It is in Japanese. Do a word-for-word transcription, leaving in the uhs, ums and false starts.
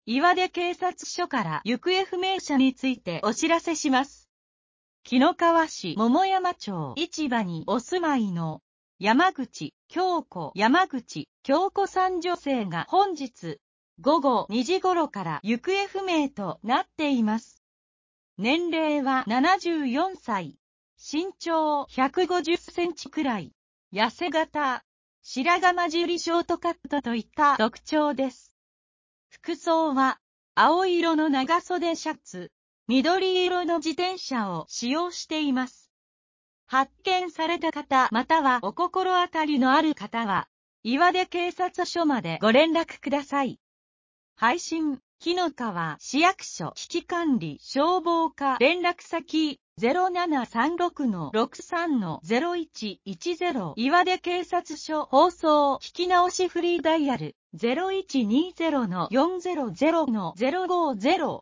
岩出警察署から行方不明者についてお知らせします。紀の川市桃山町市場にお住まいの山口京子山口京子さん女性が本日ごごにじ頃から行方不明となっています。年齢はななじゅうよんさい、身長ひゃくごじゅっセンチくらい、痩せ型、白髪混じりショートカットといった特徴です。服装は青色の長袖シャツ、緑色の自転車を使用しています。発見された方またはお心当たりのある方は、岩出警察署までご連絡ください。配信、紀の川市役所危機管理消防課連絡先 ゼロななさんろくのろくさんのゼロいちいちゼロ 岩出警察署放送聞き直しフリーダイヤル ゼロいちにゼロのよんゼロゼロのゼロごゼロ